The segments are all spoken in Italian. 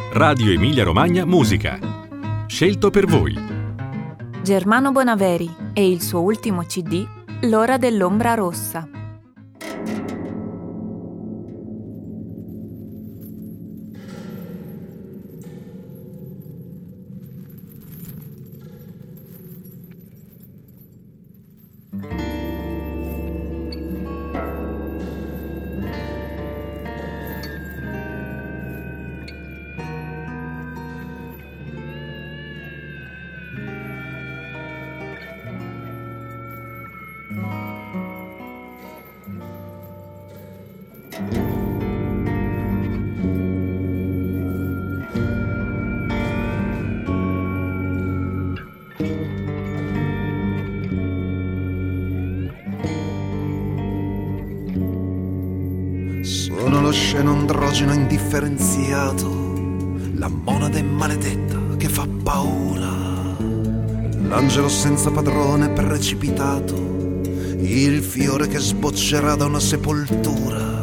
Radio Emilia Romagna Musica. Scelto per voi. Germano Bonaveri e il suo ultimo CD, L'ora dell'ombra rossa. Sono lo sceno androgeno indifferenziato, la monade maledetta che fa paura, l'angelo senza padrone precipitato, il fiore che sboccerà da una sepoltura.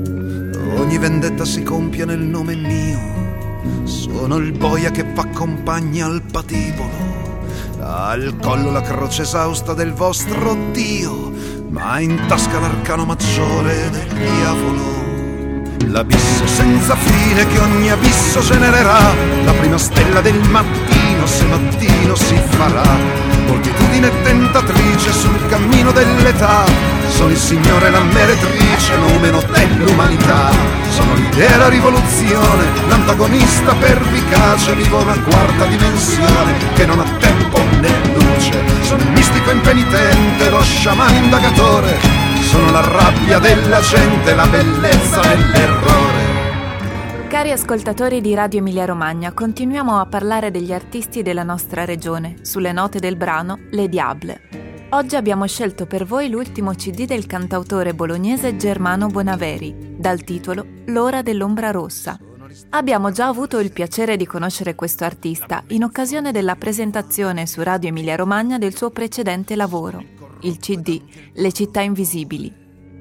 Ogni vendetta si compie nel nome mio, sono il boia che v'accompagna al patibolo, al collo la croce esausta del vostro Dio, ma in tasca l'arcano maggiore del diavolo. L'abisso senza fine che ogni abisso genererà, la prima stella del mattino, se mattino si farà. Moltitudine tentatrice sul cammino dell'età, sono il Signore e la meretrice, numeno dell'umanità. Sono l'idea e la rivoluzione, l'antagonista pervicace, vivo una quarta dimensione che non ha tempo né luce. Sono il mistico impenitente, lo sciamano indagatore, sono la rabbia della gente, la bellezza dell'errore. Cari ascoltatori di Radio Emilia Romagna, continuiamo a parlare degli artisti della nostra regione, sulle note del brano Le Diable. Oggi abbiamo scelto per voi l'ultimo CD del cantautore bolognese Germano Bonaveri, dal titolo L'ora dell'ombra rossa. Abbiamo già avuto il piacere di conoscere questo artista in occasione della presentazione su Radio Emilia Romagna del suo precedente lavoro, il CD Le città invisibili.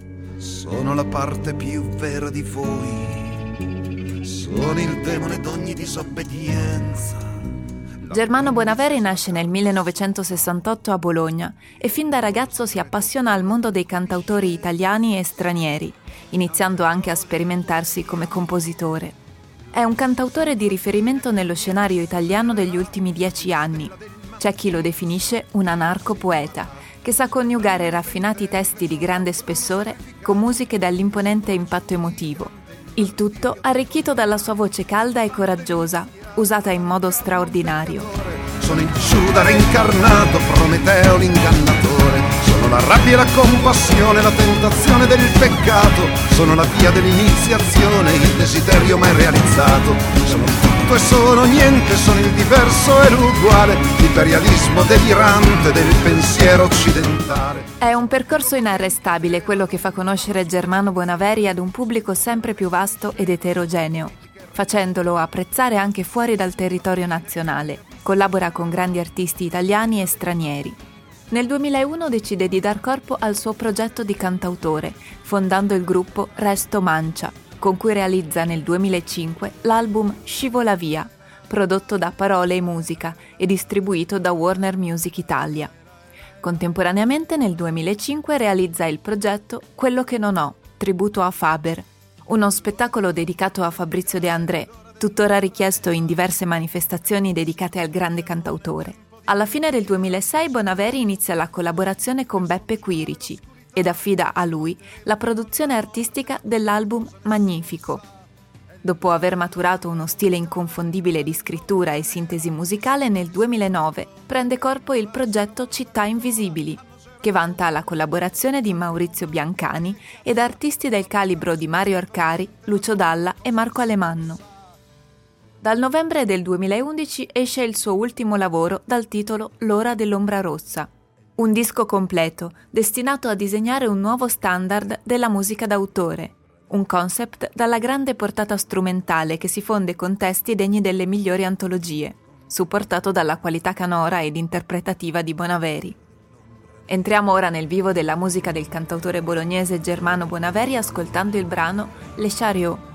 Sono la parte più vera di voi, sono il demone d'ogni disobbedienza. Germano Bonaveri nasce nel 1968 a Bologna e fin da ragazzo si appassiona al mondo dei cantautori italiani e stranieri, iniziando anche a sperimentarsi come compositore. È un cantautore di riferimento nello scenario italiano degli ultimi 10 anni. C'è chi lo definisce un anarco-poeta, che sa coniugare raffinati testi di grande spessore con musiche dall'imponente impatto emotivo. Il tutto arricchito dalla sua voce calda e coraggiosa, usata in modo straordinario. Sono il Giuda reincarnato, Prometeo l'ingannatore, sono la rabbia e la compassione, la tentazione del peccato, sono la via dell'iniziazione, il desiderio mai realizzato, sono il tutto e sono niente, sono il diverso e l'uguale, l'imperialismo delirante del pensiero occidentale. È un percorso inarrestabile quello che fa conoscere Germano Bonaveri ad un pubblico sempre più vasto ed eterogeneo, facendolo apprezzare anche fuori dal territorio nazionale. Collabora con grandi artisti italiani e stranieri. Nel 2001 decide di dar corpo al suo progetto di cantautore, fondando il gruppo Resto Mancia, con cui realizza nel 2005 l'album Scivola Via, prodotto da Parole e Musica e distribuito da Warner Music Italia. Contemporaneamente nel 2005 realizza il progetto Quello che non ho, tributo a Faber, uno spettacolo dedicato a Fabrizio De André, tuttora richiesto in diverse manifestazioni dedicate al grande cantautore. Alla fine del 2006 Bonaveri inizia la collaborazione con Beppe Quirici ed affida a lui la produzione artistica dell'album Magnifico. Dopo aver maturato uno stile inconfondibile di scrittura e sintesi musicale, nel 2009 prende corpo il progetto Città Invisibili, che vanta la collaborazione di Maurizio Biancani ed artisti del calibro di Mario Arcari, Lucio Dalla e Marco Alemanno. Dal novembre del 2011 esce il suo ultimo lavoro dal titolo L'ora dell'ombra rossa, un disco completo destinato a disegnare un nuovo standard della musica d'autore, un concept dalla grande portata strumentale che si fonde con testi degni delle migliori antologie, supportato dalla qualità canora ed interpretativa di Bonaveri. Entriamo ora nel vivo della musica del cantautore bolognese Germano Bonaveri ascoltando il brano Les Chariots.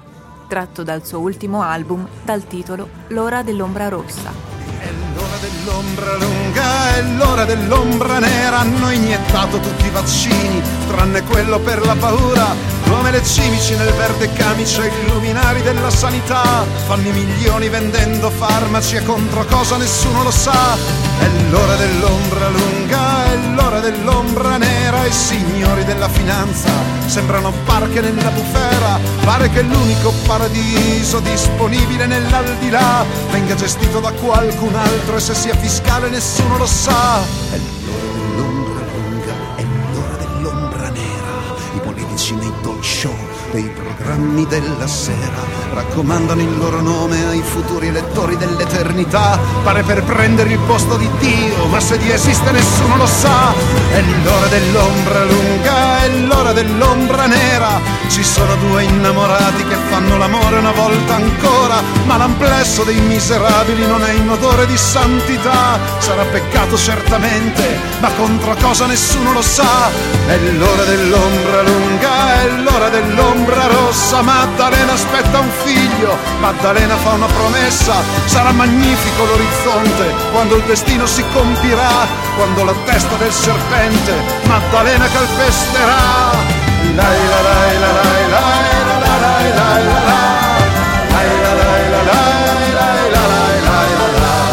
tratto dal suo ultimo album dal titolo L'ora dell'ombra rossa. È l'ora dell'ombra lunga, è l'ora dell'ombra nera. Hanno iniettato tutti i vaccini, tranne quello per la paura. Come le cimici nel verde camice, i luminari della sanità fanno i milioni vendendo farmaci e contro cosa nessuno lo sa. È l'ora dell'ombra lunga, è l'ora dell'ombra nera. I signori della finanza sembrano barche nella bufera. Pare che l'unico paradiso disponibile nell'aldilà venga gestito da qualcun altro e se sia fiscale nessuno lo sa. È l'ora dell'ombra lunga, è l'ora dell'ombra nera. I politici nei talk show dei programmi della sera raccomandano il loro nome ai futuri elettori dell'eternità. Pare per prendere il posto di Dio, ma se Dio esiste nessuno lo sa. È l'ora dell'ombra lunga, è l'ora dell'ombra nera. Ci sono due innamorati che fanno l'amore una volta ancora, ma l'amplesso dei miserabili non è in odore di santità. Sarà peccato certamente, ma contro cosa nessuno lo sa. È l'ora dell'ombra lunga, è l'ora dell'ombra rossa. Maddalena aspetta un figlio, Maddalena fa una promessa. Sarà magnifico l'orizzonte quando il destino si compirà, quando la testa del serpente Maddalena calpesterà. Lai la lai la lai lai la lai lai la lai la lai la lai lai la lai lai la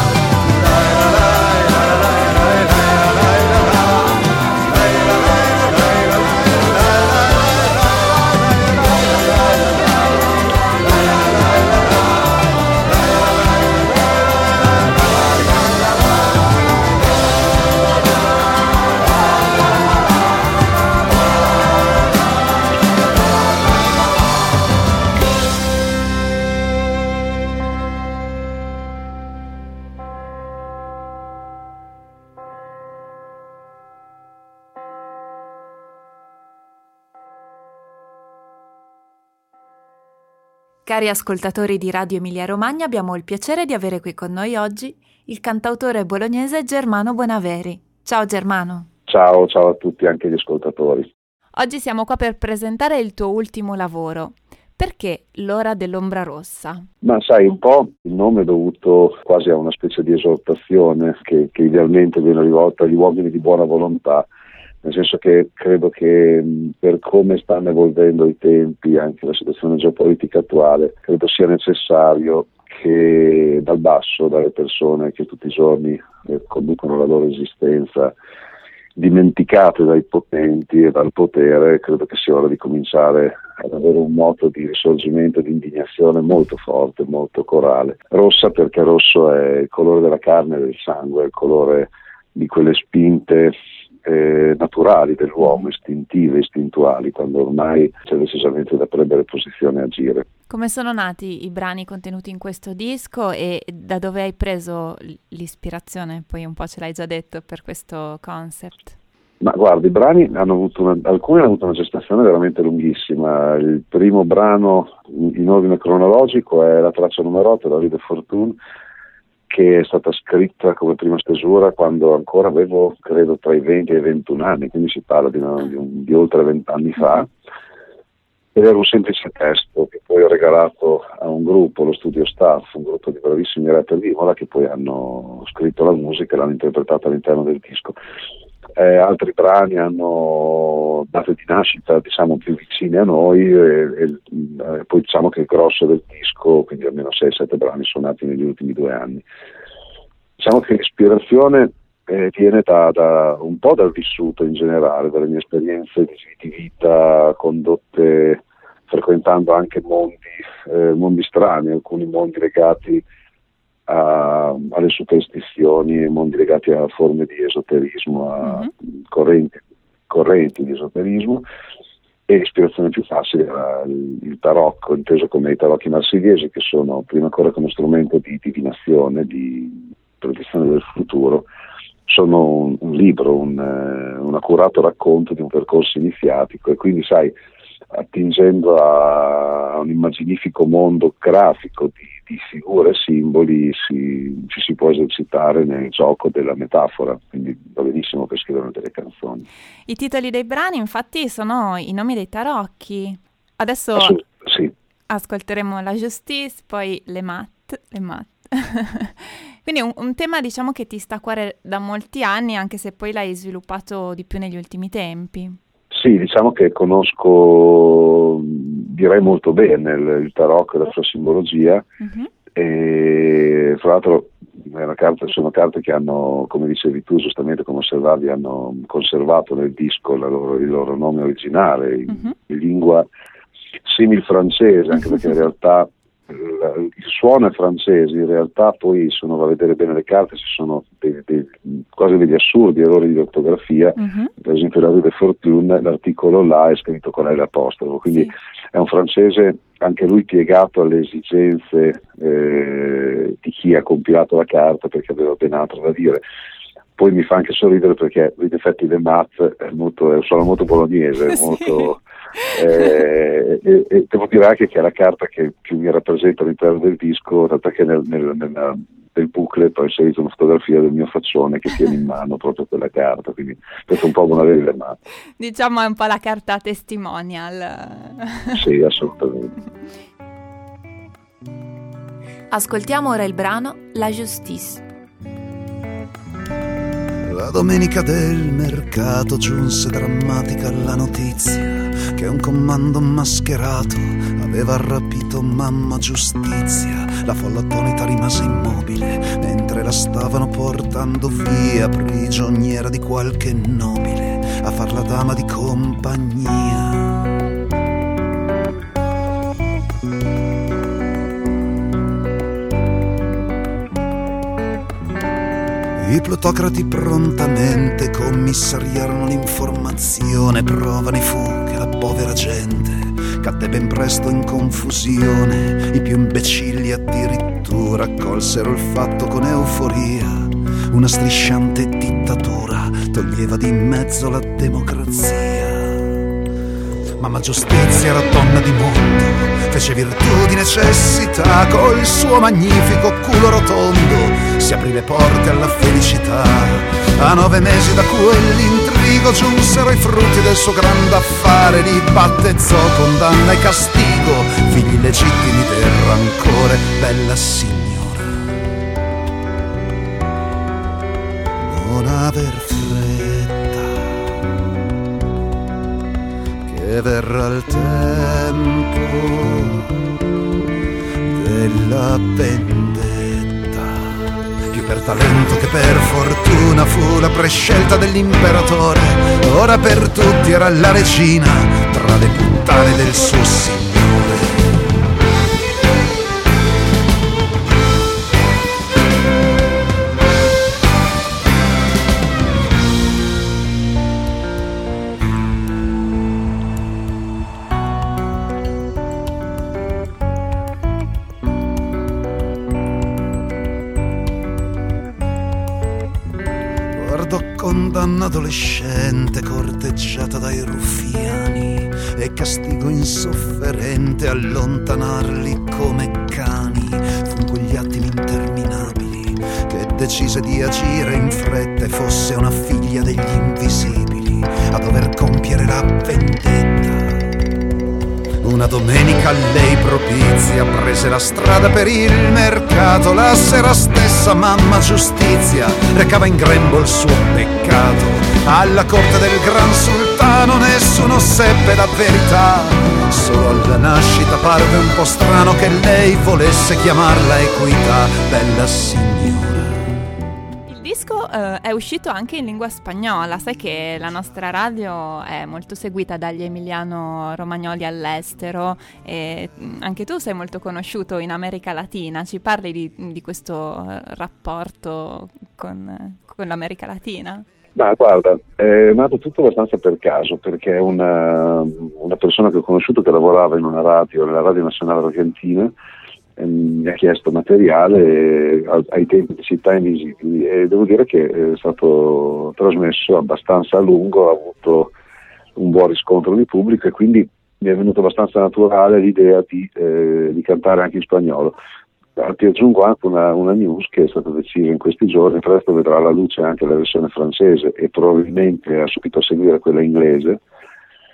Cari ascoltatori di Radio Emilia Romagna, abbiamo il piacere di avere qui con noi oggi il cantautore bolognese Germano Bonaveri. Ciao Germano. Ciao a tutti, anche gli ascoltatori. Oggi siamo qua per presentare il tuo ultimo lavoro. Perché L'ora dell'ombra rossa? Ma sai, un po' il nome è dovuto quasi a una specie di esortazione che idealmente viene rivolta agli uomini di buona volontà, nel senso che credo che per come stanno evolvendo i tempi, anche la situazione geopolitica attuale, credo sia necessario che dal basso, dalle persone che tutti i giorni conducono la loro esistenza, dimenticate dai potenti e dal potere, credo che sia ora di cominciare ad avere un moto di risorgimento e di indignazione molto forte, molto corale. Rossa perché rosso è il colore della carne e del sangue, è il colore di quelle spinte naturali dell'uomo, istintive, istintuali, quando ormai c'è decisamente da prendere posizione e agire. Come sono nati i brani contenuti in questo disco e da dove hai preso l'ispirazione? Poi un po' ce l'hai già detto per questo concept. Ma guarda, i brani alcuni hanno avuto una gestazione veramente lunghissima. Il primo brano in ordine cronologico è la traccia numero 8, La Vie de Fortune, che è stata scritta come prima stesura quando ancora avevo, credo, tra i 20 e i 21 anni, quindi si parla di oltre 20 anni fa, ed era un semplice testo che poi ho regalato a un gruppo, lo Studio Staff, un gruppo di bravissimi rapper di Imola, che poi hanno scritto la musica e l'hanno interpretata all'interno del disco. Altri brani hanno date di nascita, diciamo, più vicine a noi e poi diciamo che il grosso del disco, quindi almeno 6-7 brani, sono nati negli ultimi 2 anni. Diciamo che l'ispirazione viene da un po' dal vissuto in generale, dalle mie esperienze di vita condotte frequentando anche mondi strani, alcuni mondi legati alle superstizioni, mondi legati a forme di esoterismo, a correnti di esoterismo, e l'ispirazione più facile era il tarocco, inteso come i tarocchi marsigliesi, che sono prima ancora come strumento di divinazione, di predizione del futuro. Sono un libro, un accurato racconto di un percorso iniziatico, e quindi sai, attingendo a un immaginifico mondo grafico di figure e simboli ci si può esercitare nel gioco della metafora, quindi va benissimo per scrivere delle canzoni. I titoli dei brani infatti sono i nomi dei tarocchi. Adesso sì. ascolteremo La Justice, poi Le Mat. Quindi un tema diciamo che ti sta a cuore da molti anni, anche se poi l'hai sviluppato di più negli ultimi tempi. Sì, diciamo che conosco, direi molto bene il tarocco e la sua simbologia, e fra l'altro sono carte che hanno, come dicevi tu giustamente, come osservavi, hanno conservato nel disco il loro nome originale, in lingua simil francese, anche perché in realtà il suono è francese, in realtà poi se uno va a vedere bene le carte ci sono quasi degli assurdi errori di ortografia. Per esempio la Rue de Fortune, l'articolo là è scritto con l'apostrofo, quindi è un francese anche lui piegato alle esigenze di chi ha compilato la carta, perché aveva ben altro da dire. Poi mi fa anche sorridere perché in effetti Le Mat è un suono molto bolognese, molto e devo dire anche che è la carta che più mi rappresenta all'interno del disco, tanto che nel booklet ho inserito una fotografia del mio faccione che tiene in mano proprio quella carta, quindi questo è un po' una delle mani. Diciamo è un po' la carta testimonial. Sì, assolutamente. Ascoltiamo ora il brano La Justice. La domenica del mercato giunse drammatica la notizia che un comando mascherato aveva rapito mamma Giustizia. La folla attonita rimase immobile mentre la stavano portando via, prigioniera di qualche nobile a far la dama di compagnia. I plutocrati prontamente commissariarono l'informazione, prova ne fu che la povera gente cadde ben presto in confusione. I più imbecilli addirittura accolsero il fatto con euforia. Una strisciante dittatura toglieva di mezzo la democrazia. Mamma Giustizia era donna di mondo, fece virtù di necessità, col suo magnifico culo rotondo si aprì le porte alla felicità. A 9 mesi da quell'intrigo giunsero i frutti del suo grande affare, li battezzò condanna e castigo, figli legittimi del rancore. Bella signora, non aver fretta, che verrà il tempo della vendetta. Più per talento che per fortuna fu la prescelta dell'imperatore. Ora per tutti era la regina tra le puttane del suo signore. Condanna adolescente corteggiata dai ruffiani e castigo insofferente allontanarli come cani. Fu in quegli attimi interminabili che decise di agire in fretta e fosse una figlia degli invisibili a dover compiere la vendetta. Una domenica lei propizia prese la strada per il mercato. La sera stessa mamma Giustizia recava in grembo il suo peccato. Alla corte del gran sultano nessuno seppe la verità. Solo alla nascita parve un po' strano che lei volesse chiamarla equità. Bella signora. Il disco è uscito anche in lingua spagnola. Sai che la nostra radio è molto seguita dagli emiliano-romagnoli all'estero e anche tu sei molto conosciuto in America Latina. Ci parli di questo rapporto con l'America Latina? Ma guarda, è nato tutto abbastanza per caso, perché una persona che ho conosciuto che lavorava in una radio, nella Radio Nazionale Argentina, mi ha chiesto materiale ai tempi di Città Invisibili e devo dire che è stato trasmesso abbastanza a lungo, ha avuto un buon riscontro di pubblico e quindi mi è venuto abbastanza naturale l'idea di cantare anche in spagnolo. Ti aggiungo anche una news che è stata decisa in questi giorni: presto vedrà la luce anche la versione francese e probabilmente subito a seguire quella inglese,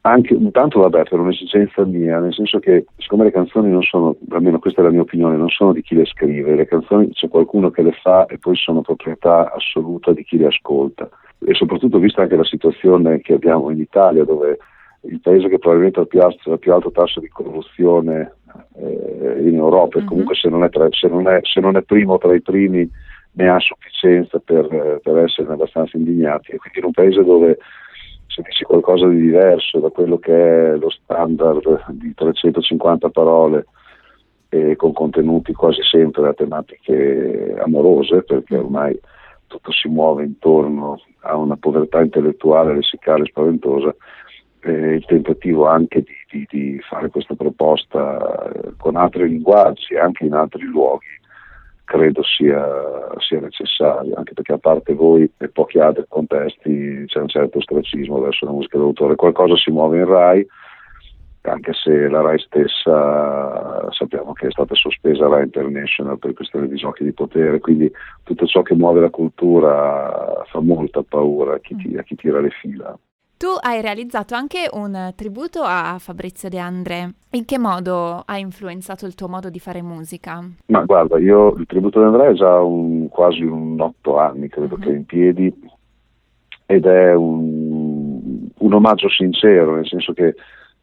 Anche intanto, vabbè, per un'esigenza mia, nel senso che siccome le canzoni non sono, almeno questa è la mia opinione, non sono di chi le scrive, le canzoni c'è qualcuno che le fa e poi sono proprietà assoluta di chi le ascolta, e soprattutto vista anche la situazione che abbiamo in Italia, dove il paese che probabilmente ha il più alto tasso di corruzione in Europa, e comunque se non è primo tra i primi ne ha sufficienza per esserne abbastanza indignati, e quindi in un paese dove se dici qualcosa di diverso da quello che è lo standard di 350 parole e con contenuti quasi sempre a tematiche amorose, perché ormai tutto si muove intorno a una povertà intellettuale lessicale spaventosa, il tentativo anche di fare questa proposta con altri linguaggi, anche in altri luoghi, credo sia necessario, anche perché a parte voi e pochi altri contesti c'è un certo ostracismo verso la musica d'autore. Qualcosa si muove in Rai, anche se la Rai stessa sappiamo che è stata sospesa Rai International per questioni di giochi di potere, quindi tutto ciò che muove la cultura fa molta paura a chi tira le fila. Tu hai realizzato anche un tributo a Fabrizio De André. In che modo ha influenzato il tuo modo di fare musica? Ma guarda, io il tributo De André è già quasi 8 anni, credo che è in piedi, ed è un omaggio sincero, nel senso che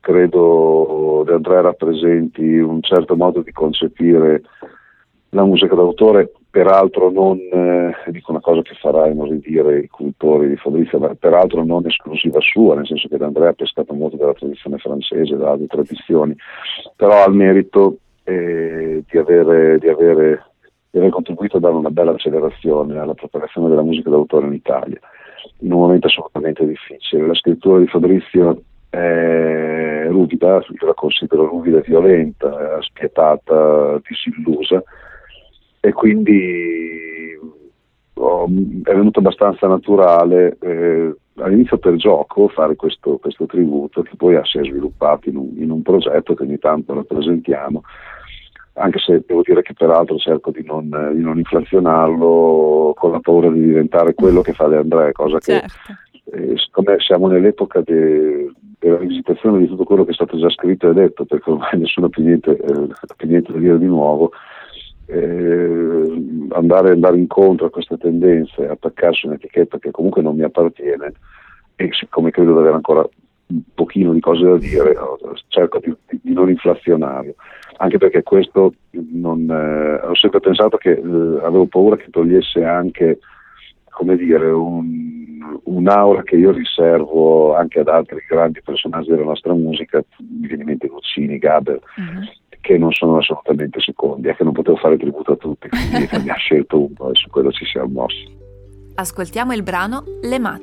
credo De André rappresenti un certo modo di concepire la musica d'autore, peraltro non, dico una cosa che farà inorridire i cultori di Fabrizio, ma peraltro non esclusiva sua, nel senso che De André ha pescato molto dalla tradizione francese, da altre tradizioni, però ha il merito di aver contribuito a dare una bella accelerazione alla propagazione della musica d'autore in Italia, in un momento assolutamente difficile. La scrittura di Fabrizio è ruvida, io la considero ruvida e violenta, spietata, disillusa, e quindi è venuto abbastanza naturale all'inizio per gioco fare questo tributo, che poi si è sviluppato in un progetto che ogni tanto rappresentiamo, anche se devo dire che peraltro cerco di non inflazionarlo con la paura di diventare quello che fa De André, cosa che siccome siamo nell'epoca della rivisitazione di tutto quello che è stato già scritto e detto, perché ormai nessuno ha più niente da dire di nuovo, andare incontro a queste tendenze, attaccarsi un'etichetta che comunque non mi appartiene, e siccome credo di avere ancora un pochino di cose da dire, cerco di non inflazionarlo, anche perché questo ho sempre pensato che avevo paura che togliesse anche, come dire, un'aura che io riservo anche ad altri grandi personaggi della nostra musica, mi viene in mente Guccini, Gaber, che non sono assolutamente secondi, e che non potevo fare tributo a tutti, quindi ne ha scelto uno e su quello ci siamo mossi. Ascoltiamo il brano Le Mat.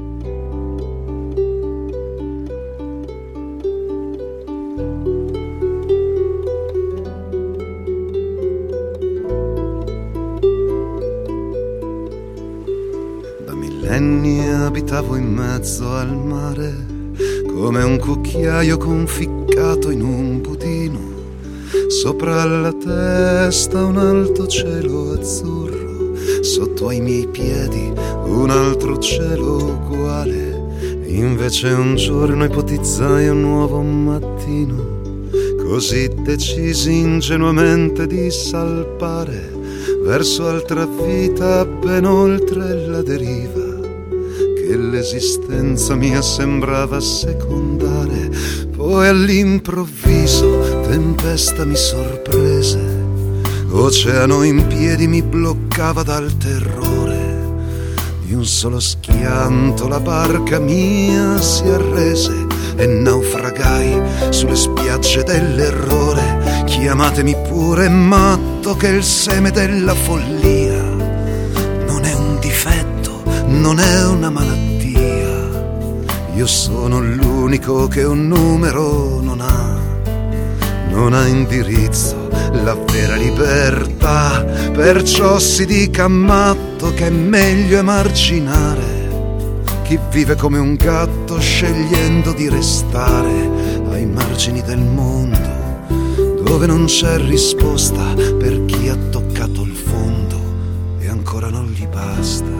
Da millenni abitavo in mezzo al mare, come un cucchiaio conficcato in un budino. Sopra la testa un alto cielo azzurro, sotto ai miei piedi un altro cielo uguale. Invece un giorno ipotizzai un nuovo mattino, così decisi ingenuamente di salpare verso altra vita ben oltre la deriva, che l'esistenza mia sembrava secondare. Poi all'improvviso tempesta mi sorprese, oceano in piedi mi bloccava dal terrore. Di un solo schianto la barca mia si arrese e naufragai sulle spiagge dell'errore. Chiamatemi pure matto, che il seme della follia non è un difetto, non è una malattia. Io sono l'unico che un numero non ha indirizzo, la vera libertà. Perciò si dica matto che è meglio emarginare chi vive come un gatto scegliendo di restare ai margini del mondo, dove non c'è risposta per chi ha toccato il fondo e ancora non gli basta.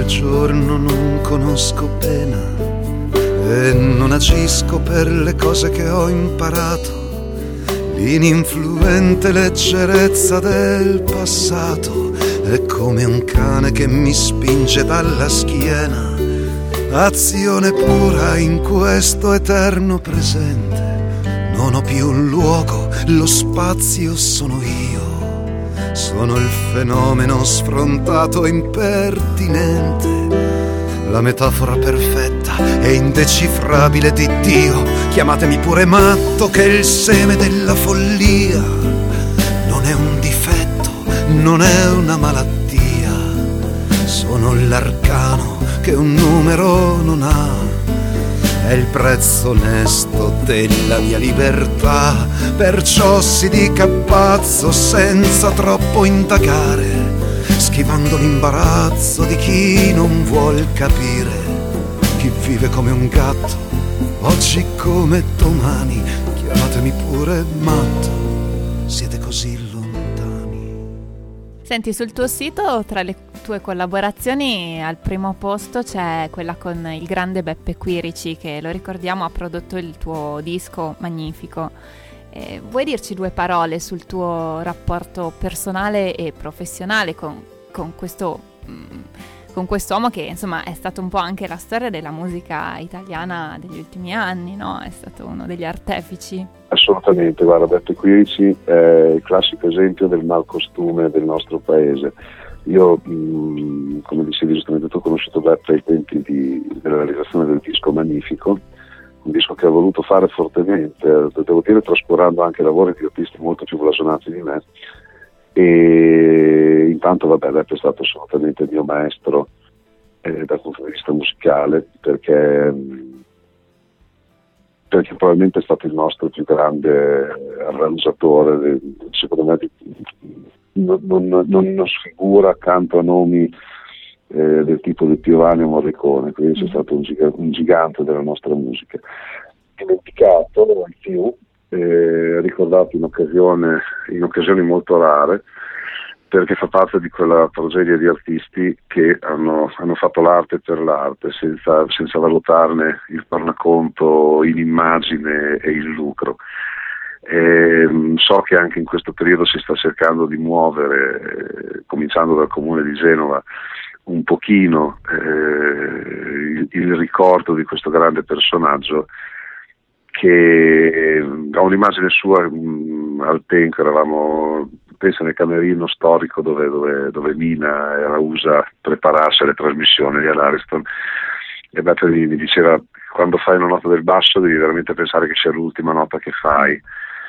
giorno non conosco pena e non agisco per le cose che ho imparato. L'ininfluente leggerezza del passato è come un cane che mi spinge dalla schiena. Azione pura in questo eterno presente. Non ho più un luogo, lo spazio sono io. Sono il fenomeno sfrontato e impertinente. La metafora perfetta e indecifrabile di Dio. Chiamatemi pure matto, che il seme della follia non è un difetto, non è una malattia. Sono l'arcano che un numero non ha. È il prezzo onesto della mia libertà. Perciò si dica pazzo senza troppo indagare, schivando l'imbarazzo di chi non vuol capire. Chi vive come un gatto, oggi come domani. Chiamatemi pure matto, siete così lontani. Senti, sul tuo sito, tra le tue collaborazioni, al primo posto c'è quella con il grande Beppe Quirici, che, lo ricordiamo, ha prodotto il tuo disco Magnifico. Vuoi dirci due parole sul tuo rapporto personale e professionale con questo uomo che, insomma, è stato un po' anche la storia della musica italiana degli ultimi anni, no? È stato uno degli artefici. Assolutamente, guarda, Beppe Quirici è il classico esempio del malcostume del nostro paese. Io, come dicevi giustamente, ho conosciuto Beppe ai tempi della realizzazione del disco Magnifico, un disco che ho voluto fare fortemente, devo dire, trascurando anche lavori di artisti molto più blasonati di me. E intanto, vabbè, Beppe è stato assolutamente il mio maestro dal punto di vista musicale, perché probabilmente è stato il nostro più grande arrangiatore. Secondo me non sfigura accanto a nomi del tipo di Piovani o Morricone, quindi c'è stato un gigante della nostra musica. Dimenticato il più, ricordato in occasioni molto rare, perché fa parte di quella progedia di artisti che hanno fatto l'arte per l'arte, senza valutarne il tornaconto in immagine e il lucro. So che anche in questo periodo si sta cercando di muovere, cominciando dal comune di Genova, un pochino il ricordo di questo grande personaggio, che ho un'immagine sua al Tenco. Eravamo, penso, nel camerino storico dove Mina e Rausa preparasse le trasmissioni di all'Ariston, e Beppe mi diceva: quando fai una nota del basso devi veramente pensare che sia l'ultima nota che fai.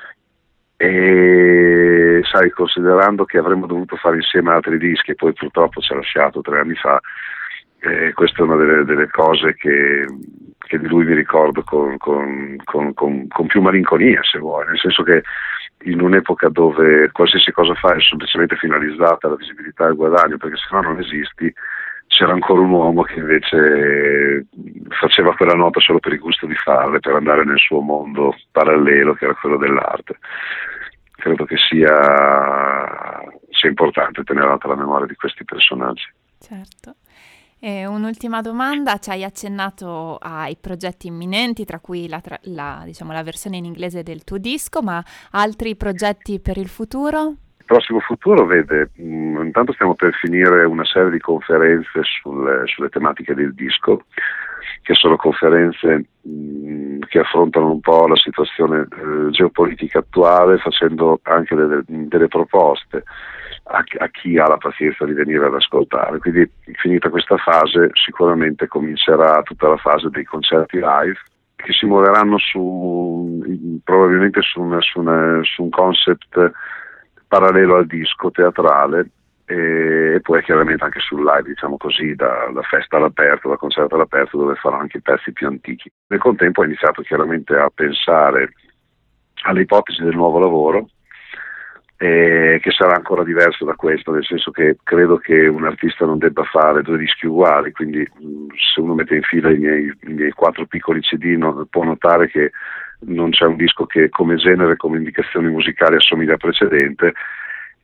E sai, considerando che avremmo dovuto fare insieme altri dischi e poi purtroppo ci ha lasciato 3 anni fa, questa è una delle cose che di lui mi ricordo con più malinconia, se vuoi, nel senso che in un'epoca dove qualsiasi cosa fai è semplicemente finalizzata alla visibilità e al guadagno, perché sennò non esisti, c'era ancora un uomo che invece faceva quella nota solo per il gusto di farla, per andare nel suo mondo parallelo, che era quello dell'arte. Credo che sia importante tenere alta la memoria di questi personaggi. Certo. E un'ultima domanda: ci hai accennato ai progetti imminenti, tra cui la versione in inglese del tuo disco, ma altri progetti per il futuro? Il prossimo futuro vede, intanto stiamo per finire una serie di conferenze sulle tematiche del disco, che sono conferenze che affrontano un po' la situazione geopolitica attuale, facendo anche delle proposte a chi ha la pazienza di venire ad ascoltare. Quindi, finita questa fase, sicuramente comincerà tutta la fase dei concerti live, che si muoveranno probabilmente su un concept parallelo al disco teatrale, e poi chiaramente anche sul live, diciamo così, da festa all'aperto, da concerto all'aperto, dove farò anche i pezzi più antichi. Nel contempo ho iniziato chiaramente a pensare alle ipotesi del nuovo lavoro, che sarà ancora diverso da questo, nel senso che credo che un artista non debba fare 2 dischi uguali, quindi se uno mette in fila i miei 4 piccoli CD può notare che non c'è un disco che come genere, come indicazioni musicali assomiglia al precedente,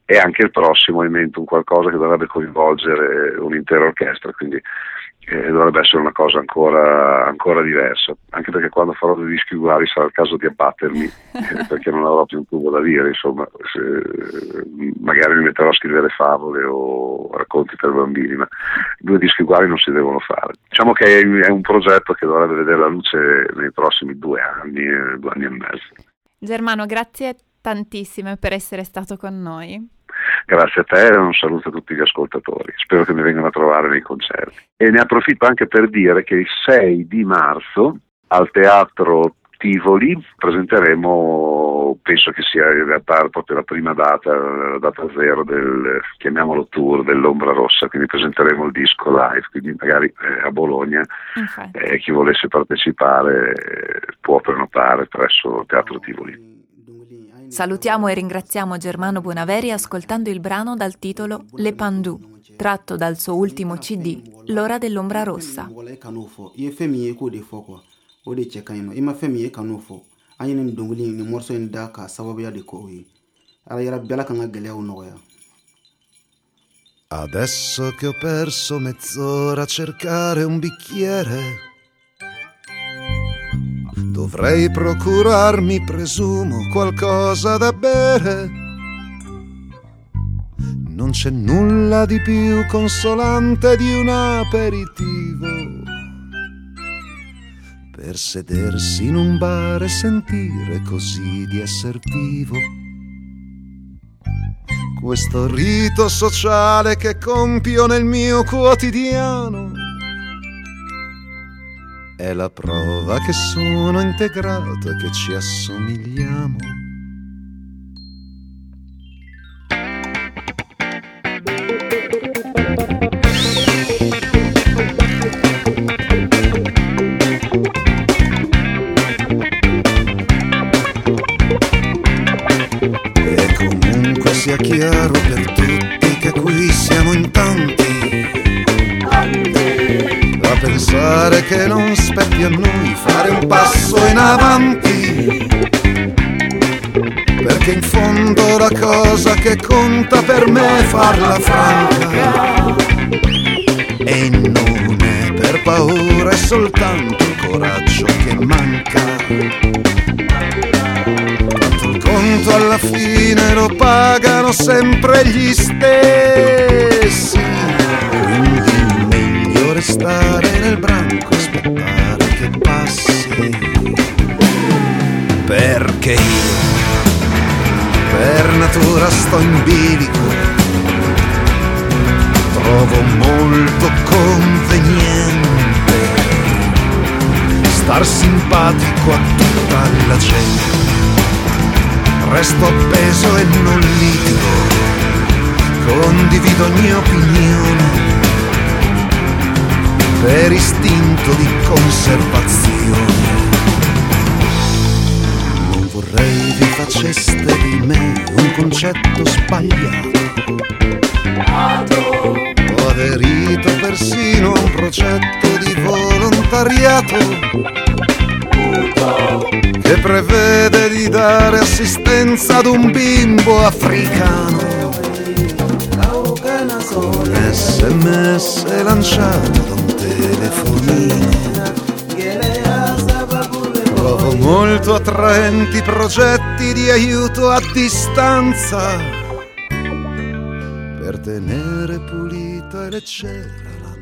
e anche il prossimo è in mente un qualcosa che dovrebbe coinvolgere un'intera orchestra, quindi dovrebbe essere una cosa ancora diversa, anche perché quando farò dei dischi uguali sarà il caso di abbattermi perché non avrò più un tubo da dire, insomma, magari mi metterò a scrivere favole o racconti per bambini, ma 2 dischi uguali non si devono fare. Diciamo che è un progetto che dovrebbe vedere la luce nei prossimi 2 anni e mezzo. Germano, grazie tantissime per essere stato con noi. Grazie a te e un saluto a tutti gli ascoltatori, spero che mi vengano a trovare nei concerti. E ne approfitto anche per dire che il 6 di marzo al Teatro Tivoli presenteremo, penso che sia in realtà proprio la prima data, la data zero del, chiamiamolo tour, dell'Ombra Rossa, quindi presenteremo il disco live, quindi magari a Bologna chi volesse partecipare può prenotare presso il Teatro Tivoli. Salutiamo e ringraziamo Germano Buonaveri ascoltando il brano dal titolo Le Pandou, tratto dal suo ultimo CD, L'ora dell'ombra rossa. Adesso che ho perso mezz'ora a cercare un bicchiere, dovrei procurarmi, presumo, qualcosa da bere. Non c'è nulla di più consolante di un aperitivo, per sedersi in un bar e sentire così di esser vivo. Questo rito sociale che compio nel mio quotidiano è la prova che sono integrato e che ci assomigliamo. E comunque sia chiaro per tutti che qui siamo in tanti a pensare che non spetti a noi fare un passo in avanti, perché in fondo la cosa che conta per me è farla franca, e non è per paura, è soltanto il coraggio che manca. Tanto il conto alla fine lo pagano sempre gli stessi, quindi restare nel branco e aspettare che passi, perché io per natura sto in bilico, trovo molto conveniente star simpatico a tutta la gente, resto appeso e non litigo, condivido ogni opinione per istinto di conservazione. Non vorrei vi faceste di me un concetto sbagliato. Ho aderito persino a un progetto di volontariato che prevede di dare assistenza ad un bimbo africano, con SMS lanciato da un telefonino. Trovo molto attraenti progetti di aiuto a distanza per tenere pulita e leggera la